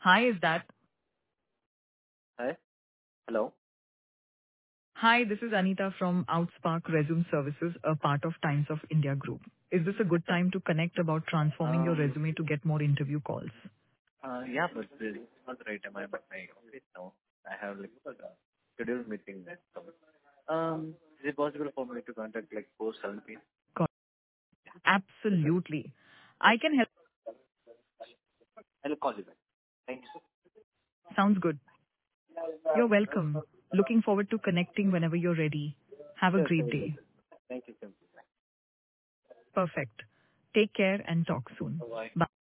Hi, is that? Hi. Hello. Hi, this is Anita from Outspark Resume Services, a part of Times of India Group. Is this a good time to connect about transforming your Um. resume to get more interview calls? Yeah, but it's not the right time. I'm at my office now. I have like scheduled meeting. So, is it possible for me to contact like post 17? Got- Absolutely. I can help. I'll call you back. Thank you. Sounds good. You're welcome. Looking forward to connecting whenever you're ready. Have a Sure, great sure. day. Thank you so much. Perfect. Take care and talk soon. Bye bye. Bye.